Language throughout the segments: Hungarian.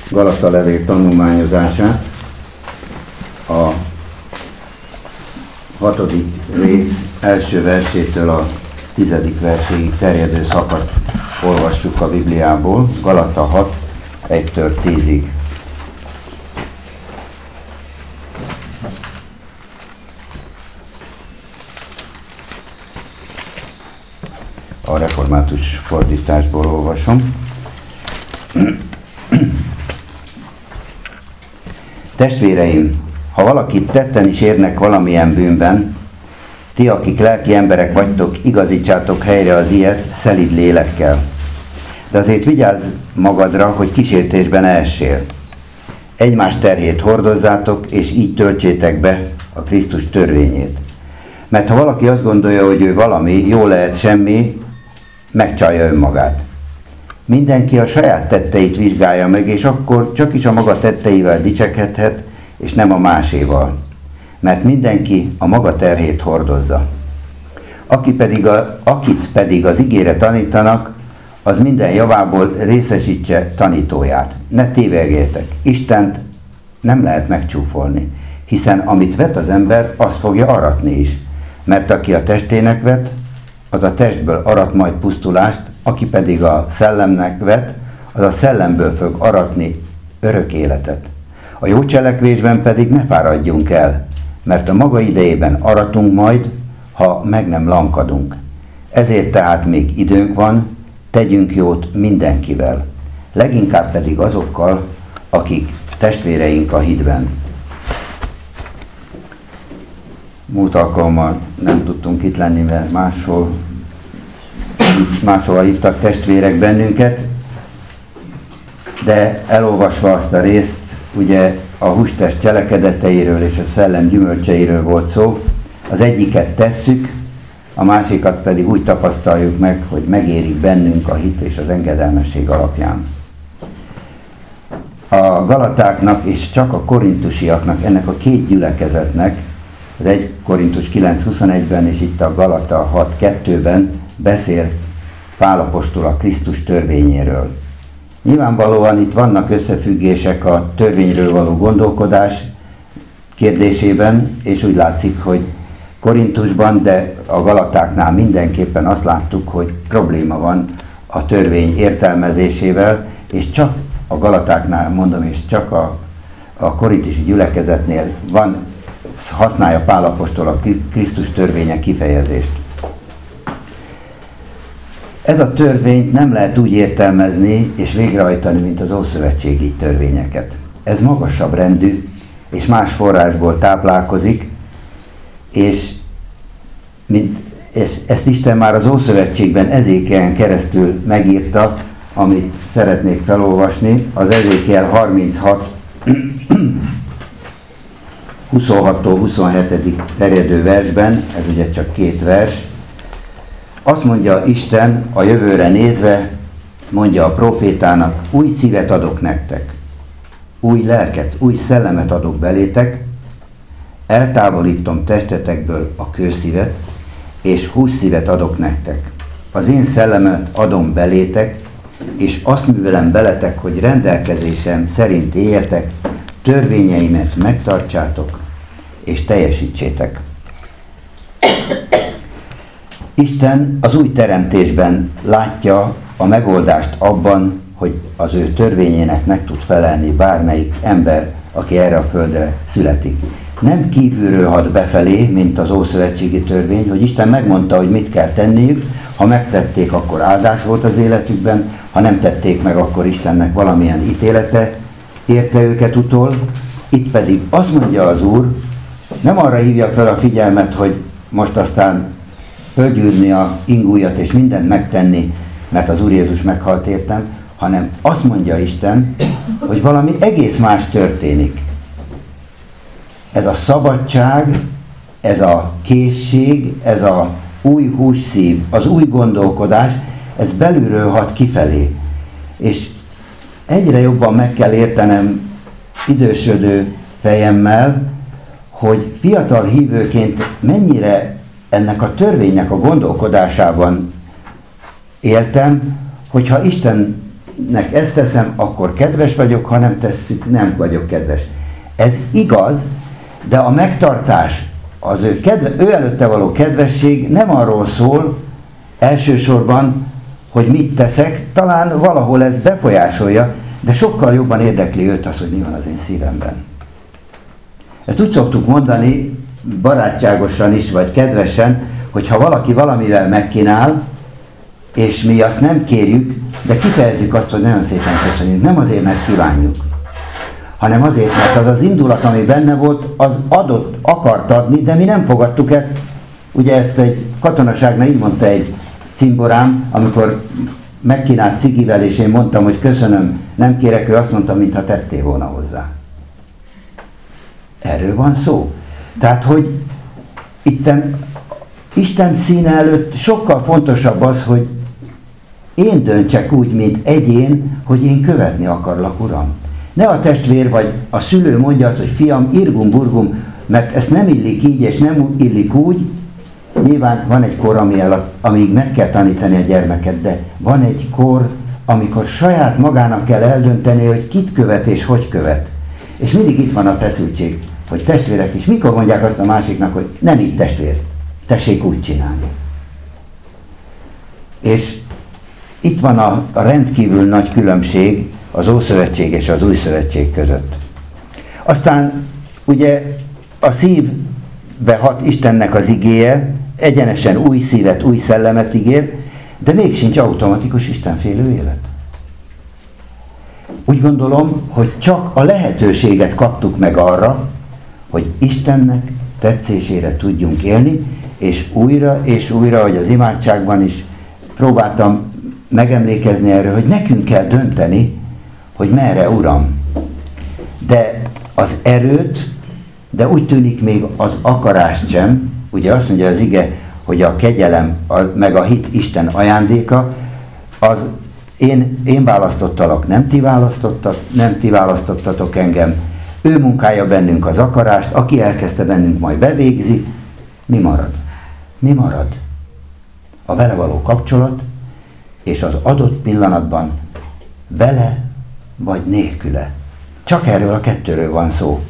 Galata levél tanulmányozását, a 6. rész első versétől a 10. verséig terjedő szakaszt olvassuk a Bibliából, Galata 6, 1-től 10-ig. A református fordításból olvasom. Testvéreim, ha valakit tetten is érnek valamilyen bűnben, ti, akik lelki emberek vagytok, igazítsátok helyre az ilyet szelíd lélekkel. De azért vigyázz magadra, hogy kísértésben ne essél. Egymás terhét hordozzátok, és így töltsétek be a Krisztus törvényét. Mert ha valaki azt gondolja, hogy ő valami, jó lehet semmi, megcsalja önmagát. Mindenki a saját tetteit vizsgálja meg, és akkor csak is a maga tetteivel dicsekedhet, és nem a máséval. Mert mindenki a maga terhét hordozza. Akit pedig az igére tanítanak, az minden javából részesítse tanítóját. Ne tévegjetek, Istent nem lehet megcsúfolni, hiszen amit vet az ember, azt fogja aratni is. Mert aki a testének vet, az a testből arat majd pusztulást, aki pedig a szellemnek vet, az a szellemből fog aratni örök életet. A jó cselekvésben pedig ne fáradjunk el, mert a maga idejében aratunk majd, ha meg nem lankadunk. Ezért tehát még időnk van, tegyünk jót mindenkivel, leginkább pedig azokkal, akik testvéreink a hitben. Múlt alkalommal nem tudtunk itt lenni, mert máshol hívtak testvérek bennünket, de elolvasva azt a részt, ugye a hústest cselekedeteiről és a szellem gyümölcseiről volt szó, az egyiket tesszük, a másikat pedig úgy tapasztaljuk meg, hogy megérik bennünk a hit és az engedelmesség alapján. A galatáknak és csak a korintusiaknak, ennek a két gyülekezetnek, az 1 Korintus 9.21-ben és itt a Galata 6.2-ben beszél Pál apostol a Krisztus törvényéről. Nyilvánvalóan itt vannak összefüggések a törvényről való gondolkodás kérdésében, és úgy látszik, hogy Korintusban, de a Galatáknál mindenképpen azt láttuk, hogy probléma van a törvény értelmezésével, és csak a Galatáknál, mondom, és csak a korintusi gyülekezetnél használja Pál apostol a Krisztus törvénye kifejezést. Ez a törvényt nem lehet úgy értelmezni és végrehajtani, mint az ószövetségi törvényeket. Ez magasabb rendű, és más forrásból táplálkozik, és ezt Isten már az Ószövetségben Ezékielen keresztül megírta, amit szeretnék felolvasni, az Ezékiel 36, 26-tól 27. terjedő versben, ez ugye csak 2 vers. Azt mondja Isten a jövőre nézve, mondja a profétának, új szívet adok nektek, új lelket, új szellemet adok belétek, eltávolítom testetekből a kőszívet, és hússzívet adok nektek. Az én szellemet adom belétek, és azt művelem beletek, hogy rendelkezésem szerint éljetek, törvényeimet megtartsátok, és teljesítsétek. Isten az új teremtésben látja a megoldást abban, hogy az ő törvényének meg tud felelni bármelyik ember, aki erre a földre születik. Nem kívülről hat befelé, mint az ószövetségi törvény, hogy Isten megmondta, hogy mit kell tenniük, ha megtették, akkor áldás volt az életükben, ha nem tették meg, akkor Istennek valamilyen ítélete érte őket utol. Itt pedig azt mondja az Úr, nem arra hívja fel a figyelmet, hogy most aztán fölgyűrni a ingújat és mindent megtenni, mert az Úr Jézus meghalt értem, hanem azt mondja Isten, hogy valami egész más történik. Ez a szabadság, ez a készség, ez a új hússzív, az új gondolkodás, ez belülről hat kifelé. És egyre jobban meg kell értenem idősödő fejemmel, hogy fiatal hívőként mennyire ennek a törvénynek a gondolkodásában éltem, hogyha Isten valakinek ezt teszem, akkor kedves vagyok, ha nem tesszük, nem vagyok kedves. Ez igaz, de a megtartás, az ő előtte való kedvesség nem arról szól elsősorban, hogy mit teszek, talán valahol ez befolyásolja, de sokkal jobban érdekli őt az, hogy mi van az én szívemben. Ezt úgy szoktuk mondani, barátságosan is, vagy kedvesen, hogy ha valaki valamivel megkínál, és mi azt nem kérjük, de kifejezzük azt, hogy nagyon szépen köszönjük. Nem azért, mert kívánjuk, hanem azért, mert az az indulat, ami benne volt, az adott, akart adni, de mi nem fogadtuk el. Ugye ezt egy katonaságnál így mondta egy cimborám, amikor megkínált cigivel, és én mondtam, hogy köszönöm, nem kérek, ő azt mondta, mintha tettél volna hozzá. Erről van szó. Tehát, hogy Isten színe előtt sokkal fontosabb az, hogy én döntsek úgy, mint egyén, hogy én követni akarlak, Uram. Ne a testvér vagy a szülő mondja azt, hogy fiam, irgum burgum, mert ezt nem illik így, és nem illik úgy. Nyilván van egy kor, amíg meg kell tanítani a gyermeket, de van egy kor, amikor saját magának kell eldönteni, hogy kit követ és hogy követ. És mindig itt van a feszültség, hogy testvérek is, mikor mondják azt a másiknak, hogy nem így testvér, tessék úgy csinálni. És itt van a rendkívül nagy különbség az Ószövetség és az Új Szövetség között. Aztán ugye a szívbe hat Istennek az igéje, egyenesen új szívet, új szellemet ígér, de még sincs automatikus istenfélő élet. Úgy gondolom, hogy csak a lehetőséget kaptuk meg arra, hogy Istennek tetszésére tudjunk élni, és újra, hogy az imádságban is próbáltam megemlékezni erről, hogy nekünk kell dönteni, hogy merre, Uram. De az erőt, de úgy tűnik még az akarást sem, ugye azt mondja az ige, hogy a kegyelem meg a hit Isten ajándéka, az én választottalak, nem ti választottatok engem, ő munkálja bennünk az akarást, aki elkezdte bennünk, majd bevégzi. Mi marad? Mi marad? A vele való kapcsolat, és az adott pillanatban vele vagy nélküle. Csak erről a kettőről van szó.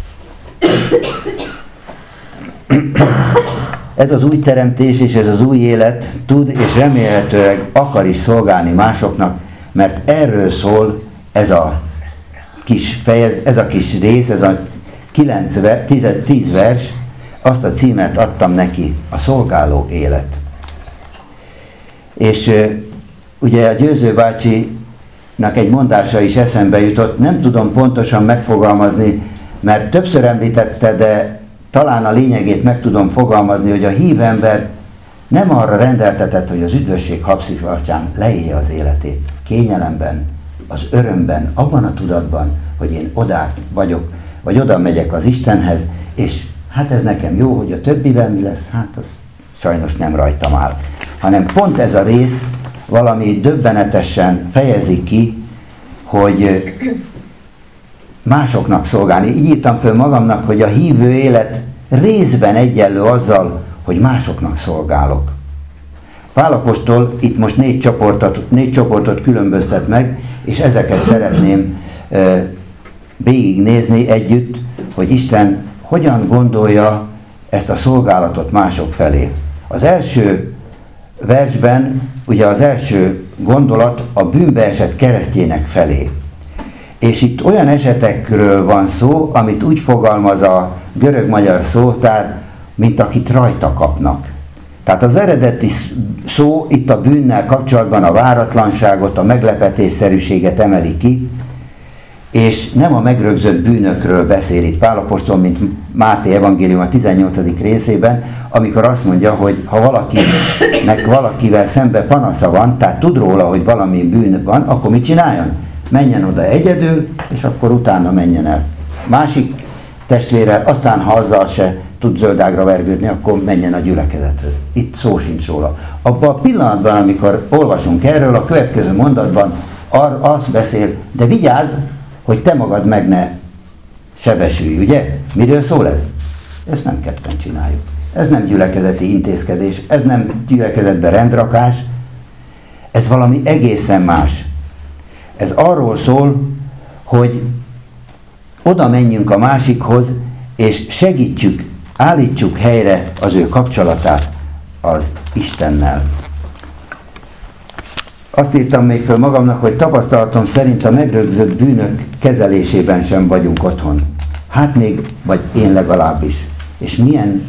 Ez az új teremtés és ez az új élet tud és remélhetőleg akar is szolgálni másoknak, mert erről szól ez a kis rész, ez a 10 vers, azt a címet adtam neki, a szolgáló élet. És ugye a Győző bácsinak egy mondása is eszembe jutott, nem tudom pontosan megfogalmazni, mert többször említette, de talán a lényegét meg tudom fogalmazni, hogy a hív ember nem arra rendeltetett, hogy az üdvösség habszívharcsán leélje az életét, kényelemben, az örömben, abban a tudatban, hogy én odát vagyok, vagy oda megyek az Istenhez, és hát ez nekem jó, hogy a többivel mi lesz, hát az sajnos nem rajtam áll. Hanem pont ez a rész valami döbbenetesen fejezi ki, hogy másoknak szolgálni. Így írtam föl magamnak, hogy a hívő élet részben egyenlő azzal, hogy másoknak szolgálok. Pál apostol itt most 4 csoportot különböztet meg, és ezeket szeretném végignézni együtt, hogy Isten hogyan gondolja ezt a szolgálatot mások felé. Az első versben ugye az első gondolat a bűnbe esett keresztjének felé. És itt olyan esetekről van szó, amit úgy fogalmaz a görög-magyar szótár, mint akit rajta kapnak. Tehát az eredeti szó itt a bűnnel kapcsolatban a váratlanságot, a meglepetésszerűséget emeli ki, és nem a megrögzött bűnökről beszél itt Pál apostol, mint Máté evangélium a 18. részében, amikor azt mondja, hogy ha valakivel szembe panasza van, tehát tud róla, hogy valami bűn van, akkor mit csináljon? Menjen oda egyedül, és akkor utána menjen el másik testvérrel, aztán ha azzal se tud zöldágra vergődni, akkor menjen a gyülekezethez. Itt szó sincs róla. Abban a pillanatban, amikor olvasunk erről, a következő mondatban azt beszél, de vigyázz, hogy te magad meg ne sebesülj, ugye? Miről szól ez? Ezt nem ketten csináljuk. Ez nem gyülekezeti intézkedés, ez nem gyülekezetbe rendrakás, ez valami egészen más. Ez arról szól, hogy oda menjünk a másikhoz, és segítsük, állítsuk helyre az ő kapcsolatát az Istennel. Azt írtam még föl magamnak, hogy tapasztalatom szerint a megrögzött bűnök kezelésében sem vagyunk otthon. Hát még, vagy én legalábbis. És milyen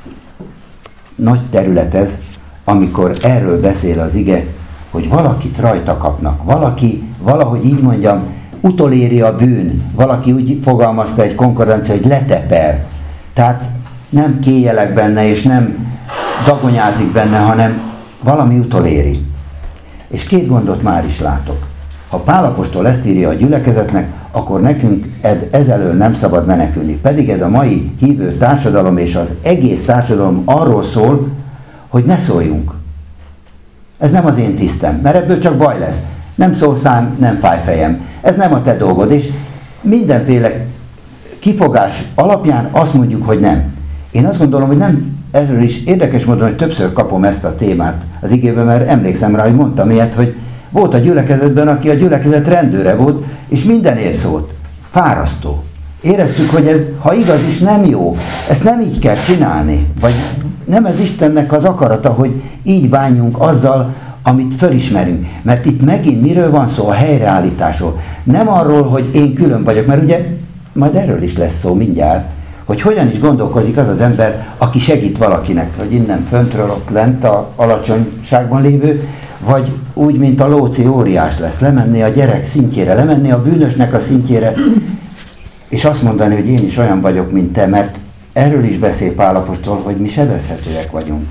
nagy terület ez, amikor erről beszél az ige, hogy valakit rajta kapnak. Valaki, valahogy így mondjam, utoléri a bűn. Valaki úgy fogalmazta egy konkordancia, hogy leteper. Tehát nem kéjelek benne, és nem dagonyázik benne, hanem valami utoléri. És két gondot már is látok. Ha Pál apostol ezt írja a gyülekezetnek, akkor nekünk ezelől nem szabad menekülni. Pedig ez a mai hívő társadalom és az egész társadalom arról szól, hogy ne szóljunk. Ez nem az én tisztem, mert ebből csak baj lesz. Nem szól szám, nem fáj fejem. Ez nem a te dolgod, és mindenféle kifogás alapján azt mondjuk, hogy nem. Én azt gondolom, hogy nem, erről is érdekes módon, hogy többször kapom ezt a témát az igében, mert emlékszem rá, hogy mondtam ilyet, hogy volt a gyülekezetben, aki a gyülekezet rendőre volt, és mindenért szólt. Fárasztó. Éreztük, hogy ez, ha igaz is, nem jó. Ezt nem így kell csinálni. Vagy nem ez Istennek az akarata, hogy így bánjunk azzal, amit fölismerünk. Mert itt megint miről van szó? A helyreállításról. Nem arról, hogy én külön vagyok, mert ugye majd erről is lesz szó mindjárt, hogy hogyan is gondolkozik az az ember, aki segít valakinek, hogy innen föntről ott lent a alacsonyságban lévő, vagy úgy, mint a lóci óriás lesz, lemenni a gyerek szintjére, lemenni a bűnösnek a szintjére, és azt mondani, hogy én is olyan vagyok, mint te, mert erről is beszél Pál apostol, hogy mi sebezhetőek vagyunk.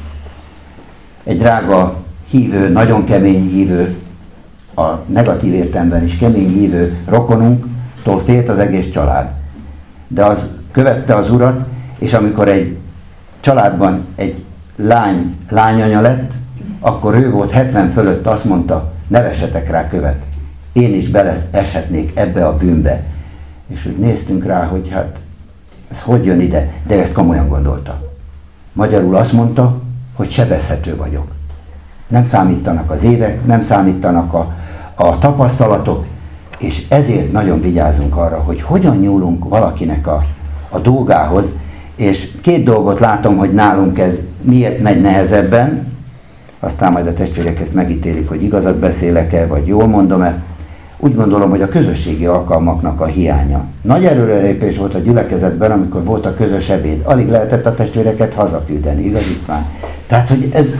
Egy drága hívő, nagyon kemény hívő, a negatív értelemben is kemény hívő rokonunktól félt az egész család. De az követte az Urat, és amikor egy családban egy lányanya lett, akkor ő volt 70 fölött, azt mondta, ne vessetek rá követ. Én is beleeshetnék ebbe a bűnbe. És úgy néztünk rá, hogy hát ez hogy jön ide, de ezt komolyan gondolta. Magyarul azt mondta, hogy sebezhető vagyok. Nem számítanak az évek, nem számítanak a tapasztalatok, és ezért nagyon vigyázunk arra, hogy hogyan nyúlunk valakinek a dolgához, és két dolgot látom, hogy nálunk ez miért megy nehezebben, aztán majd a testvérek ezt megítélik, hogy igazat beszélek-e, vagy jól mondom-e. Úgy gondolom, hogy a közösségi alkalmaknak a hiánya. Nagy előrelépés volt a gyülekezetben, amikor volt a közös ebéd. Alig lehetett a testvéreket hazaküldeni, igaz István? Tehát, hogy ez...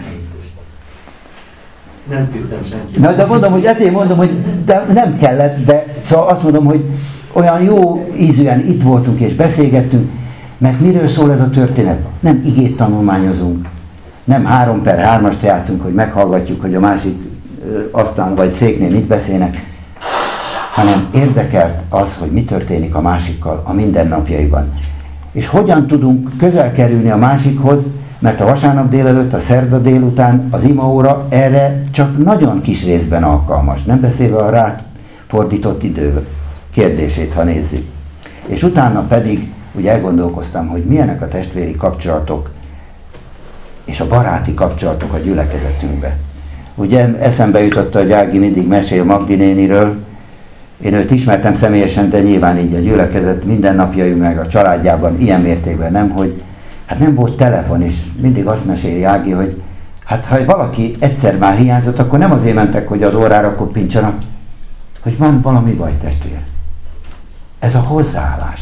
Nem küldtem senki. Na, de mondom, hogy ezért mondom, hogy de nem kellett, de szóval azt mondom, hogy olyan jó ízűen itt voltunk és beszélgettünk, mert miről szól ez a történet? Nem igét tanulmányozunk, nem 3x3-ast játszunk, hogy meghallgatjuk, hogy a másik asztalon vagy széknél mit beszélnek, hanem érdekelt az, hogy mi történik a másikkal a mindennapjaiban. És hogyan tudunk közel kerülni a másikhoz, mert a vasárnap délelőtt, a szerda délután az imaóra erre csak nagyon kis részben alkalmas, nem beszélve a ráfordított idő kérdését, ha nézzük. És utána pedig úgy elgondolkoztam, hogy milyenek a testvéri kapcsolatok és a baráti kapcsolatok a gyülekezetünkbe. Ugye eszembe jutott, hogy Ági mindig mesél Magdi néniről. Én őt ismertem személyesen, de nyilván így a gyülekezet mindennapjai meg a családjában ilyen mértékben nem, hogy hát nem volt telefon, és mindig azt meséli Ági, hogy hát ha valaki egyszer már hiányzott, akkor nem azért mentek, hogy az órára koppintsanak, hogy van valami baj, testvér. Ez a hozzáállás,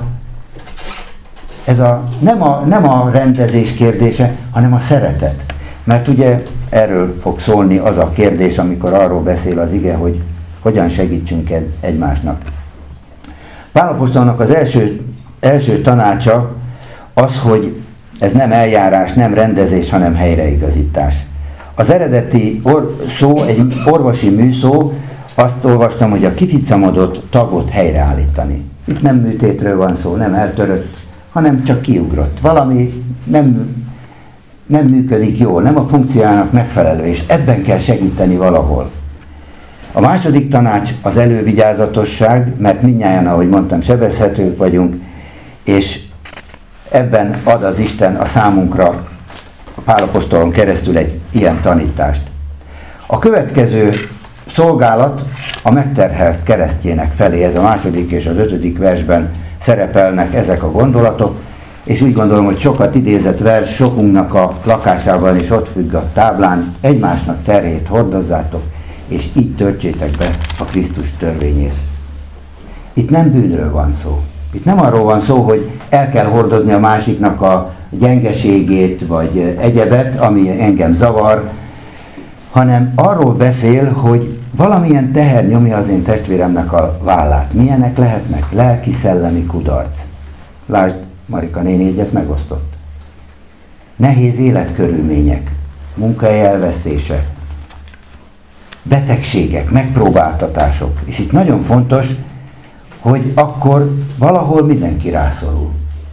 nem a rendezés kérdése, hanem a szeretet. Mert ugye erről fog szólni az a kérdés, amikor arról beszél az ige, hogy hogyan segítsünk egymásnak. Pál apostolnak az első tanácsa az, hogy ez nem eljárás, nem rendezés, hanem helyreigazítás. Az eredeti szó egy orvosi műszó, azt olvastam, hogy a kificamodott tagot helyreállítani. Itt nem műtétről van szó, nem eltörött, hanem csak kiugrott. Valami nem működik jól, nem a funkciójának megfelelő, és ebben kell segíteni valahol. A második tanács az elővigyázatosság, mert mindnyájan, ahogy mondtam, sebezhetők vagyunk, és ebben ad az Isten a számunkra a Pál apostolon keresztül egy ilyen tanítást. A következő szolgálat a megterhelt keresztjének felé, ez a 2. és az 5. versben szerepelnek ezek a gondolatok, és úgy gondolom, hogy sokat idézett vers sokunknak a lakásában is ott függ a táblán, egymásnak terhét hordozzátok, és így töltsétek be a Krisztus törvényét. Itt nem bűnről van szó. Itt nem arról van szó, hogy el kell hordozni a másiknak a gyengeségét, vagy egyebet, ami engem zavar, hanem arról beszél, hogy valamilyen teher nyomja az én testvéremnek a vállát. Milyenek lehetnek? Lelki-szellemi kudarc. Lásd, Marika néni egyet megosztott. Nehéz életkörülmények, munkahely elvesztése, betegségek, megpróbáltatások. És itt nagyon fontos, hogy akkor valahol mindenki rászorul.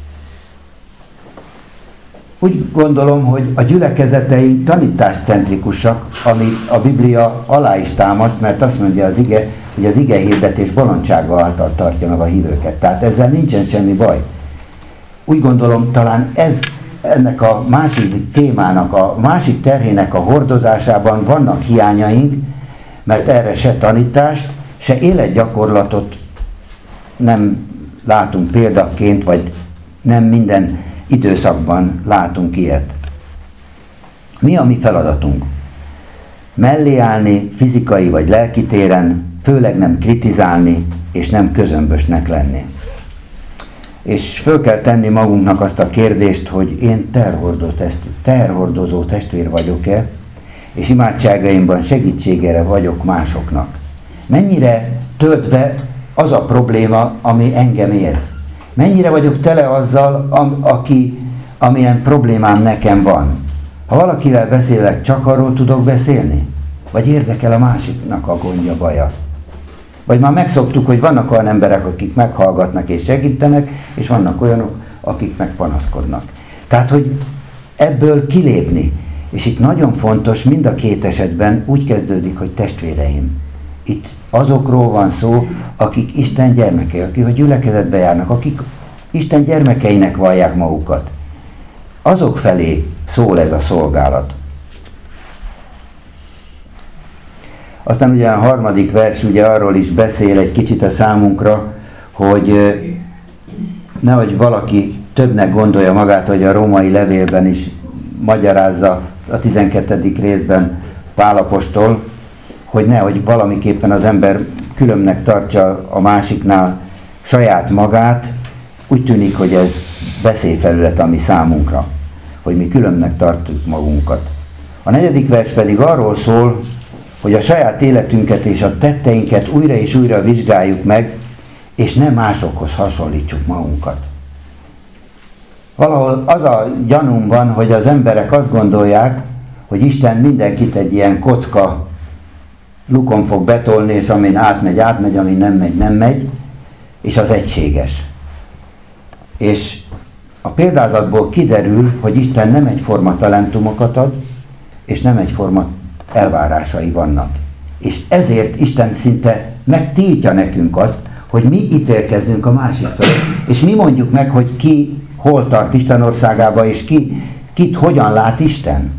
Úgy gondolom, hogy a gyülekezeteink tanításcentrikusak, amit a Biblia alá is támaszt, mert azt mondja az ige, hogy az ige hirdetés bolondsága által tartja meg a hívőket. Tehát ezzel nincsen semmi baj. Úgy gondolom, talán ez ennek a másik témának, a másik terhének a hordozásában vannak hiányaink, mert erre se tanítást, se életgyakorlatot nem látunk példaként, vagy nem minden időszakban látunk ilyet. Mi a mi feladatunk? Mellé állni fizikai vagy lelki téren, főleg nem kritizálni, és nem közömbösnek lenni. És föl kell tenni magunknak azt a kérdést, hogy én teherhordozó testvér vagyok-e, és imádságaimban segítségére vagyok másoknak. Mennyire tölt be az a probléma, ami engem ér? Mennyire vagyok tele azzal, amilyen problémám nekem van? Ha valakivel beszélek, csak arról tudok beszélni? Vagy érdekel a másiknak a gondja, baja? Vagy már megszoktuk, hogy vannak olyan emberek, akik meghallgatnak és segítenek, és vannak olyanok, akik megpanaszkodnak. Tehát, hogy ebből kilépni. És itt nagyon fontos, mind a két esetben úgy kezdődik, hogy testvéreim. Itt azokról van szó, akik Isten gyermekei, akik a gyülekezetbe járnak, akik Isten gyermekeinek vallják magukat. Azok felé szól ez a szolgálat. Aztán ugye a 3. vers ugye arról is beszél egy kicsit a számunkra, hogy nehogy valaki többnek gondolja magát, hogy a római levélben is magyarázza a 12. részben Pál apostol, hogy nehogy valamiképpen az ember különbnek tartsa a másiknál saját magát, úgy tűnik, hogy ez beszélyfelület a mi számunkra, hogy mi különbnek tartjuk magunkat. A 4. vers pedig arról szól, hogy a saját életünket és a tetteinket újra és újra vizsgáljuk meg, és nem másokhoz hasonlítsuk magunkat. Valahol az a gyanúm van, hogy az emberek azt gondolják, hogy Isten mindenkit egy ilyen kocka lukon fog betolni, és amin átmegy, amin nem megy, és az egységes. És a példázatból kiderül, hogy Isten nem egyforma talentumokat ad, és nem egyforma elvárásai vannak. És ezért Isten szinte megtiltja nekünk azt, hogy mi ítélkezzünk a másik felé. És mi mondjuk meg, hogy ki hol tart Isten országába, és kit hogyan lát Isten.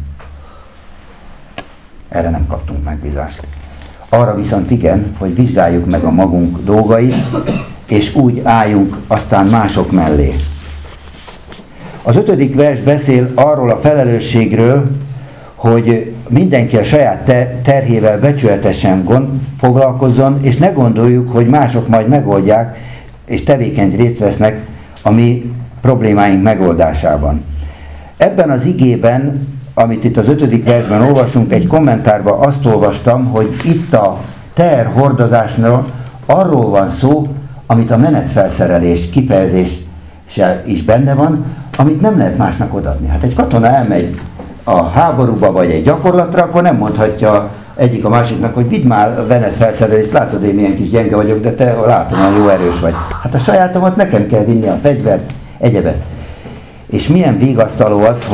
Erre nem kaptunk megbízást. Arra viszont igen, hogy vizsgáljuk meg a magunk dolgait, és úgy álljunk aztán mások mellé. Az 5. vers beszél arról a felelősségről, hogy mindenki a saját terhével becsületesen foglalkozzon, és ne gondoljuk, hogy mások majd megoldják, és tevékeny részt vesznek a mi problémáink megoldásában. Ebben az igében, amit itt az 5. versben olvasunk, egy kommentárban azt olvastam, hogy itt a teherhordozásnál arról van szó, amit a menetfelszerelés kifejezéssel is benne van, amit nem lehet másnak odaadni. Hát egy katona elmegy a háborúba vagy egy gyakorlatra, akkor nem mondhatja egyik a másiknak, hogy vidd már a menetfelszerelést, látod, én milyen kis gyenge vagyok, de te látom, hogy jó erős vagy. Hát a sajátomat nekem kell vinni, a fegyvert, egyebet. És milyen vigasztaló az,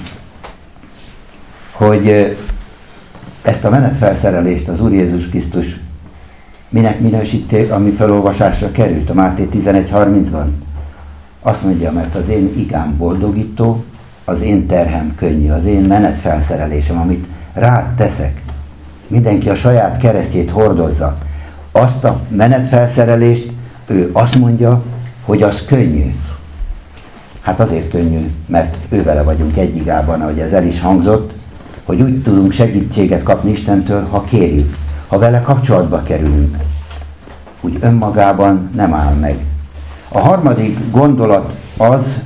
hogy ezt a menetfelszerelést az Úr Jézus Krisztus minek minősíti, ami felolvasásra került a Máté 11.30-ban? Azt mondja, mert az én igám boldogító, az én terhem könnyű, az én menetfelszerelésem, amit rád teszek, mindenki a saját keresztjét hordozza. Azt a menetfelszerelést ő azt mondja, hogy az könnyű. Hát azért könnyű, mert ővele vagyunk egy igában, ahogy ez el is hangzott, hogy úgy tudunk segítséget kapni Istentől, ha kérjük, ha vele kapcsolatba kerülünk. Úgy önmagában nem áll meg. A harmadik gondolat az,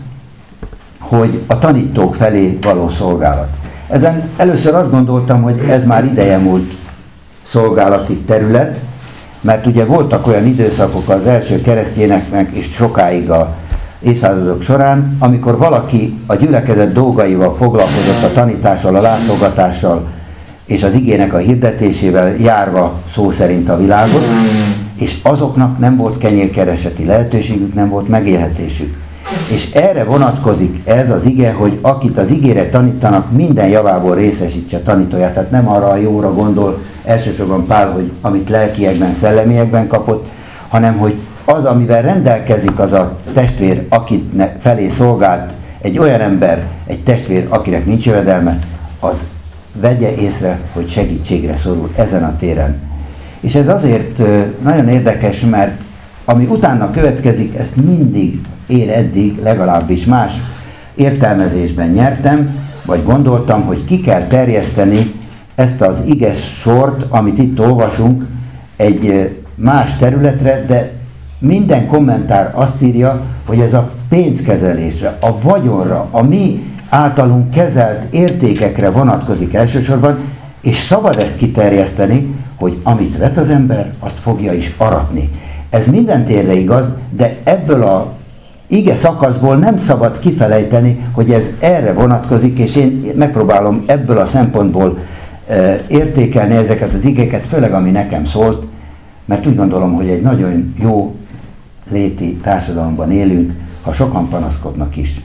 hogy a tanítók felé való szolgálat. Ezen először azt gondoltam, hogy ez már ideje múlt szolgálati terület, mert ugye voltak olyan időszakok az első keresztényeknek és sokáig a évszázadok során, amikor valaki a gyülekezet dolgaival foglalkozott, a tanítással, a látogatással és az igének a hirdetésével, járva szó szerint a világot, és azoknak nem volt kenyérkereseti lehetőségük, nem volt megélhetésük. És erre vonatkozik ez az ige, hogy akit az igére tanítanak, minden javából részesítse tanítóját. Tehát nem arra a jóra gondol elsősorban Pál, hogy amit lelkiekben, szellemiekben kapott, hanem hogy az, amivel rendelkezik az a testvér, akit felé szolgált egy olyan ember, egy testvér, akinek nincs jövedelme, az vegye észre, hogy segítségre szorul ezen a téren. És ez azért nagyon érdekes, mert ami utána következik, ezt mindig én eddig legalábbis más értelmezésben nyertem, vagy gondoltam, hogy ki kell terjeszteni ezt az iges sort, amit itt olvasunk, egy más területre, de minden kommentár azt írja, hogy ez a pénzkezelésre, a vagyonra, a mi általunk kezelt értékekre vonatkozik elsősorban, és szabad ezt kiterjeszteni, hogy amit vet az ember, azt fogja is aratni. Ez minden térre igaz, de ebből a ige szakaszból nem szabad kifelejteni, hogy ez erre vonatkozik, és én megpróbálom ebből a szempontból értékelni ezeket az igéket, főleg ami nekem szólt, mert úgy gondolom, hogy egy nagyon jó léti társadalomban élünk, ha sokan panaszkodnak is.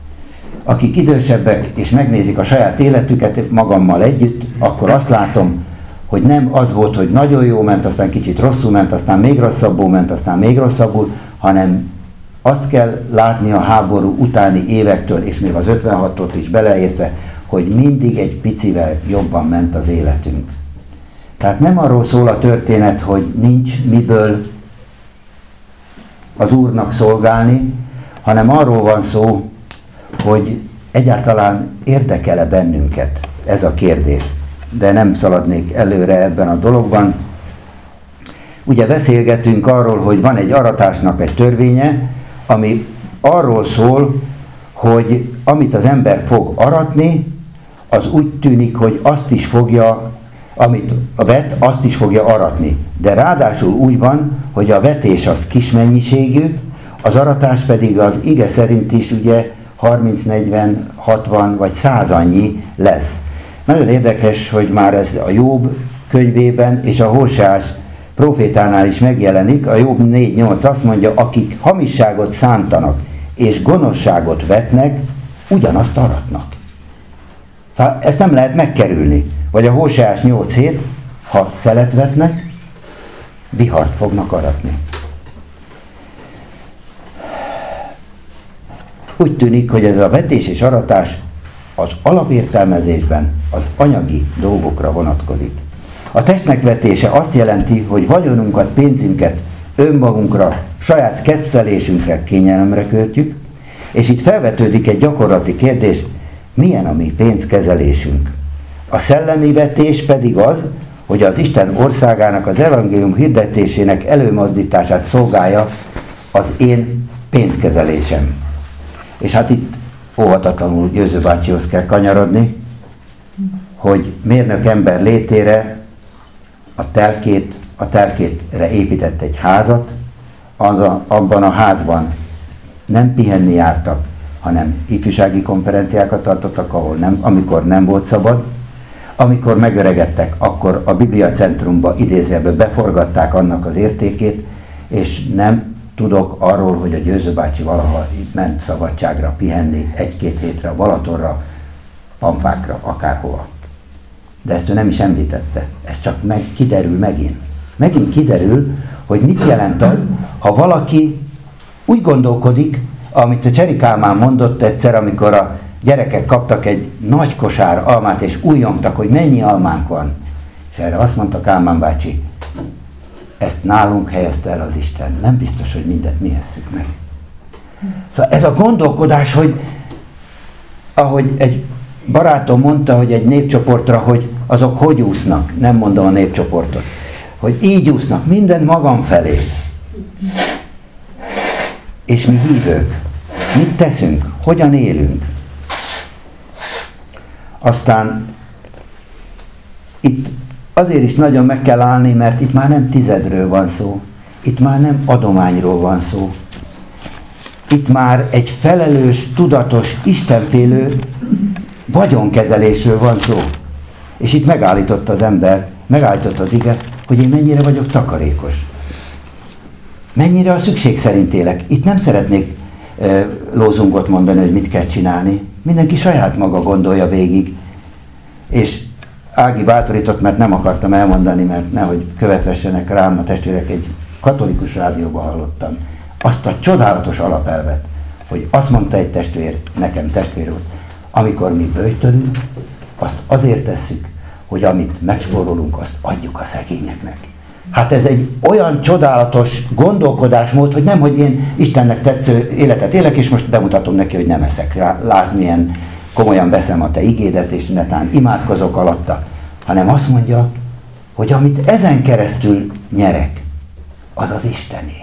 Akik idősebbek és megnézik a saját életüket magammal együtt, akkor azt látom, hogy nem az volt, hogy nagyon jó ment, aztán kicsit rosszul ment, aztán még rosszabbul ment, aztán még rosszabbul, hanem azt kell látni a háború utáni évektől, és még az 56-ot is beleértve, hogy mindig egy picivel jobban ment az életünk. Tehát nem arról szól a történet, hogy nincs miből az Úrnak szolgálni, hanem arról van szó, hogy egyáltalán érdekel-e bennünket ez a kérdés. De nem szaladnék előre ebben a dologban. Ugye beszélgetünk arról, hogy van egy aratásnak egy törvénye, ami arról szól, hogy amit az ember fog aratni, az úgy tűnik, hogy azt is fogja, amit a vet, azt is fogja aratni. De ráadásul úgy van, hogy a vetés az kis mennyiségű, az aratás pedig az ige szerint is ugye 30, 40, 60 vagy 100 annyi lesz. Nagyon érdekes, hogy már ez a Jobb könyvében és a Hóseás profétánál is megjelenik. A Jobb 4.8 azt mondja, akik hamisságot szántanak és gonoszságot vetnek, ugyanazt aratnak. Tehát ezt nem lehet megkerülni. Vagy a Hóseás 8.7, ha szelet vetnek, vihart fognak aratni. Úgy tűnik, hogy ez a vetés és aratás az alapértelmezésben az anyagi dolgokra vonatkozik. A testnek vetése azt jelenti, hogy vagyonunkat, pénzünket önmagunkra, saját kedvelésünkre, kényelemre költjük, és itt felvetődik egy gyakorlati kérdés, milyen a mi pénzkezelésünk. A szellemi vetés pedig az, hogy az Isten országának, az evangélium hirdetésének előmozdítását szolgálja az én pénzkezelésem. És hát itt óhatatlanul Győző bácsihoz kell kanyarodni, hogy mérnök ember létére a telkétre épített egy házat, abban a házban nem pihenni jártak, hanem ifjúsági konferenciákat tartottak, amikor nem volt szabad. Amikor megöregedtek, akkor a Biblia Centrumba idézőjelben beforgatták annak az értékét, és nem tudok arról, hogy a Győző bácsi valaha itt ment szabadságra pihenni egy-két hétre a Balatonra, Pampákra, akárhova. De ezt ő nem is említette. Ez csak kiderül megint. Megint kiderül, hogy mit jelent az, ha valaki úgy gondolkodik, amit a Cseri Kálmán mondott egyszer, amikor a gyerekek kaptak egy nagy kosár almát, és újjongtak, hogy mennyi almánk van. És erre azt mondta Kálmán bácsi, ezt nálunk helyezte el az Isten. Nem biztos, hogy mindent mi esszük meg. Szóval ez a gondolkodás, hogy ahogy egy barátom mondta, hogy egy népcsoportra, hogy azok hogy úsznak, nem mondom a népcsoportot, hogy így úsznak, minden magam felé. És mi hívők, mit teszünk, hogyan élünk. Aztán itt azért is nagyon meg kell állni, mert itt már nem tizedről van szó, itt már nem adományról van szó. Itt már egy felelős, tudatos, istenfélő vagyonkezelésről van szó. És itt megállított az ember, megállított az ige, hogy én mennyire vagyok takarékos. Mennyire a szükség szerint élek. Itt nem szeretnék lózungot mondani, hogy mit kell csinálni. Mindenki saját maga gondolja végig. És Ági bátorított, mert nem akartam elmondani, mert nehogy követvessenek rám a testvérek, egy katolikus rádióban hallottam azt a csodálatos alapelvet, hogy azt mondta egy testvér, nekem testvér volt, amikor mi böjtölünk, azt azért tesszük, hogy amit megspórolunk, azt adjuk a szegényeknek. Hát ez egy olyan csodálatos gondolkodásmód, hogy nem, hogy én Istennek tetsző életet élek, és most bemutatom neki, hogy nem eszek rá, lásd milyen komolyan veszem a te igédet, és netán imádkozok alatta, hanem azt mondja, hogy amit ezen keresztül nyerek, az az Istené.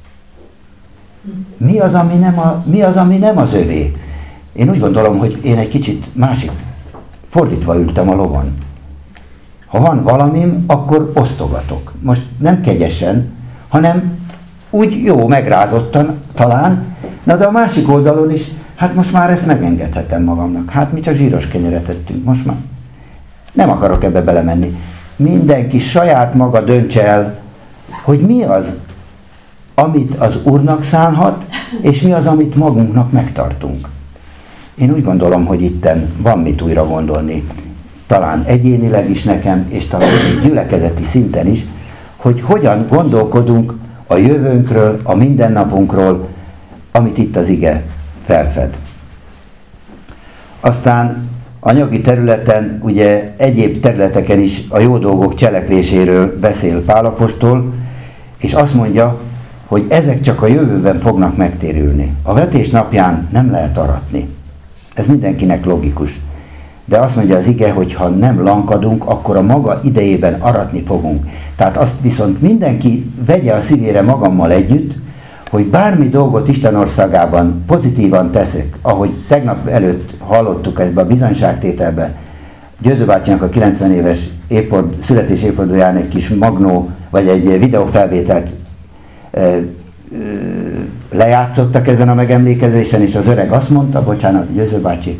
Mi az, ami nem az övé? Én úgy gondolom, hogy én egy kicsit másik, fordítva ültem a lovon. Ha van valamim, akkor osztogatok. Most nem kegyesen, hanem úgy jó, megrázottan talán, de a másik oldalon is, hát most már ezt megengedhetem magamnak. Hát mi csak zsíros kenyeret ettünk, most már nem akarok ebbe belemenni. Mindenki saját maga döntse el, hogy mi az, amit az Úrnak szánhat, és mi az, amit magunknak megtartunk. Én úgy gondolom, hogy itten van mit újra gondolni, talán egyénileg is nekem, és talán egy gyülekezeti szinten is, hogy hogyan gondolkodunk a jövőnkről, a mindennapunkról, amit itt az ige felfed. Aztán anyagi területen, ugye egyéb területeken is a jó dolgok cselekvéséről beszél Pál apostol, és azt mondja, hogy ezek csak a jövőben fognak megtérülni. A vetés napján nem lehet aratni. Ez mindenkinek logikus. De azt mondja az ige, hogy ha nem lankadunk, akkor a maga idejében aratni fogunk. Tehát azt viszont mindenki vegye a szívére magammal együtt, hogy bármi dolgot Isten országában pozitívan teszek, ahogy tegnap előtt hallottuk ebben a bizonyságtételben, Győző bácsinak a 90 éves születés évfordulóján egy kis magnó, vagy egy videófelvételt lejátszottak ezen a megemlékezésen, és az öreg azt mondta, bocsánat, Győző bácsi,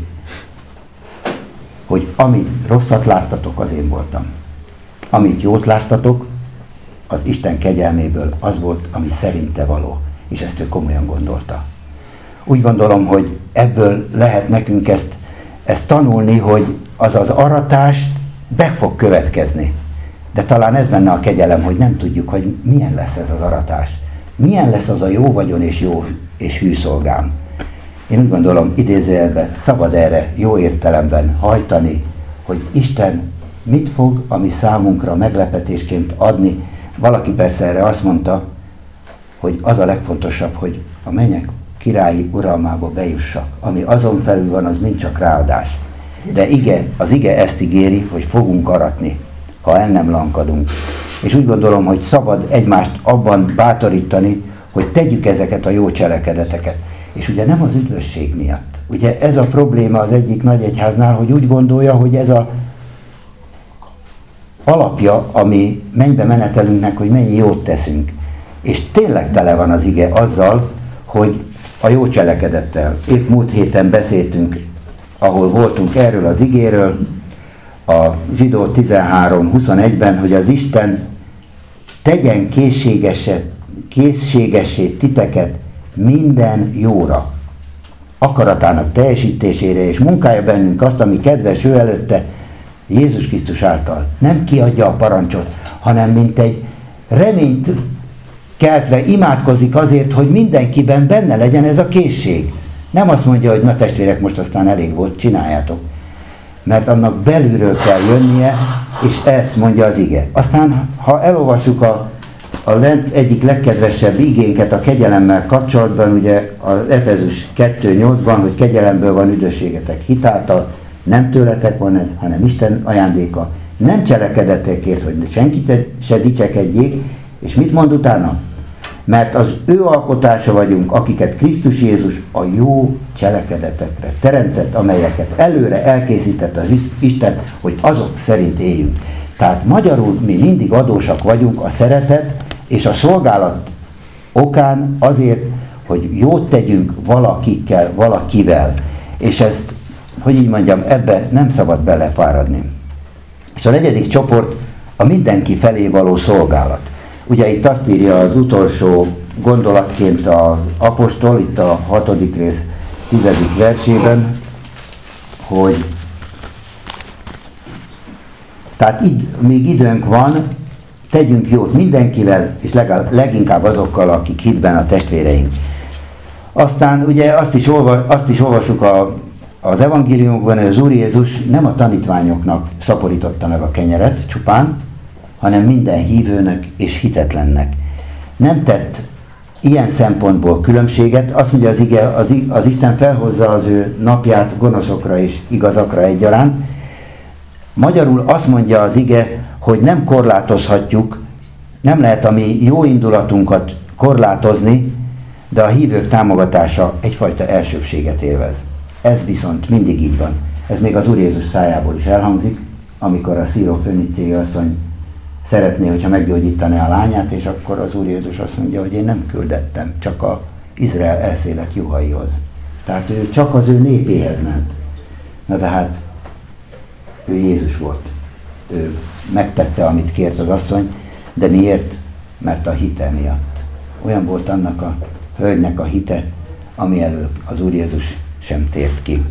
hogy amit rosszat láttatok, az én voltam. Amit jót láttatok, az Isten kegyelméből az volt, ami szerinte való. És ezt ő komolyan gondolta. Úgy gondolom, hogy ebből lehet nekünk ezt tanulni, hogy az aratás be fog következni. De talán ez benne a kegyelem, hogy nem tudjuk, hogy milyen lesz ez az aratás. Milyen lesz az a jó vagyon és hű szolgám. Én úgy gondolom, idézőjelben szabad erre jó értelemben hajtani, hogy Isten mit fog, ami számunkra meglepetésként adni. Valaki persze erre azt mondta, hogy az a legfontosabb, hogy a mennyek királyi uralmába bejussak. Ami azon felül van, az mind csak ráadás. De az ige ezt ígéri, hogy fogunk aratni, ha el nem lankadunk. És úgy gondolom, hogy szabad egymást abban bátorítani, hogy tegyük ezeket a jó cselekedeteket. És ugye nem az üdvösség miatt. Ugye ez a probléma az egyik nagy egyháznál, hogy úgy gondolja, hogy ez a alapja, ami mennybe menetelünknek, hogy mennyi jót teszünk. És tényleg tele van az ige azzal, hogy a jó cselekedettel. Épp múlt héten beszéltünk, ahol voltunk erről az igéről, a Zsidó 13:21-ben, hogy az Isten tegyen készségessé titeket minden jóra, akaratának teljesítésére, és munkálja bennünk azt, ami kedves ő előtte, Jézus Krisztus által. Nem kiadja a parancsot, hanem mint egy reményt keltve imádkozik azért, hogy mindenkiben benne legyen ez a készség. Nem azt mondja, hogy na testvérek, most aztán elég volt, csináljátok. mert annak belülről kell jönnie, és ezt mondja az ige. Aztán, ha elolvassuk egyik legkedvesebb igénket a kegyelemmel kapcsolatban, ugye az Efezus 2:8-ban, hogy kegyelemből van üdvösségetek hitáltal, nem tőletek van ez, hanem Isten ajándéka, nem cselekedetekért, hogy senkit se dicsekedjék, és mit mond utána? Mert az ő alkotása vagyunk, akiket Krisztus Jézus a jó cselekedetekre teremtett, amelyeket előre elkészített az Isten, hogy azok szerint éljünk. Tehát magyarul mi mindig adósak vagyunk a szeretet és a szolgálat okán azért, hogy jót tegyünk valakikkel, valakivel. És ezt, hogy így mondjam, ebbe nem szabad belefáradni. És a negyedik csoport a mindenki felé való szolgálat. Ugye itt azt írja az utolsó gondolatként az apostol, itt a 6. rész 10. versében, hogy tehát így, még időnk van, tegyünk jót mindenkivel, és leginkább azokkal, akik hitben a testvéreink. Aztán ugye azt is olvasjuk az evangéliumokban, hogy az Úr Jézus nem a tanítványoknak szaporította meg a kenyeret csupán, hanem minden hívőnek és hitetlennek. Nem tett ilyen szempontból különbséget, azt mondja az ige, az Isten felhozza az ő napját gonoszokra és igazakra egyaránt. Magyarul azt mondja az ige, hogy nem korlátozhatjuk, nem lehet a mi jó indulatunkat korlátozni, de a hívők támogatása egyfajta elsőbséget élvez. Ez viszont mindig így van. Ez még az Úr Jézus szájából is elhangzik, amikor a szíróföníciai asszony szeretné, hogyha meggyógyítaná a lányát, és akkor az Úr Jézus azt mondja, hogy én nem küldettem, csak az Izrael elszélett juhaihoz. Tehát ő csak az ő népéhez ment. Na de hát ő Jézus volt. Ő megtette, amit kért az asszony, de miért? Mert a hite miatt. Olyan volt annak a hölgynek a hite, ami elől az Úr Jézus sem tért ki.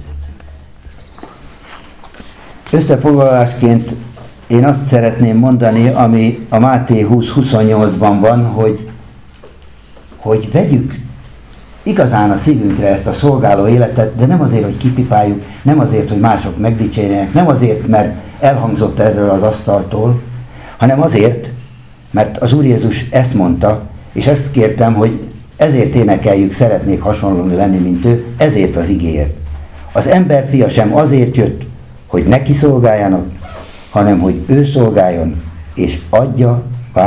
Összefoglalásként én azt szeretném mondani, ami a Máté 20:28-ban van, hogy vegyük igazán a szívünkre ezt a szolgáló életet, de nem azért, hogy kipipáljuk, nem azért, hogy mások megdicsérjenek, nem azért, mert elhangzott erről az asztaltól, hanem azért, mert az Úr Jézus ezt mondta, és ezt kértem, hogy ezért énekeljük, szeretnék hasonlóan lenni, mint ő, ezért az igéért. Az ember fia sem azért jött, hogy neki szolgáljanak, hanem hogy ő szolgáljon, és adja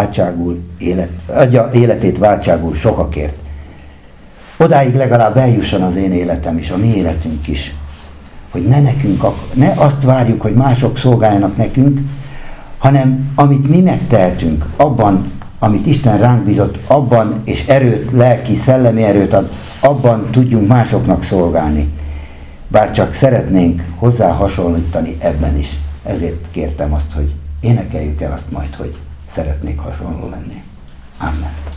életét váltságul sokakért. Odáig legalább eljusson az én életem és a mi életünk is, hogy ne azt várjuk, hogy mások szolgáljanak nekünk, hanem amit mi megtehetünk, abban, amit Isten ránk bízott, abban és erőt, lelki, szellemi erőt ad, abban tudjunk másoknak szolgálni. Bár csak szeretnénk hozzá hasonlítani ebben is. Ezért kértem azt, hogy énekeljük el azt majd, hogy szeretnék hasonló lenni. Amen.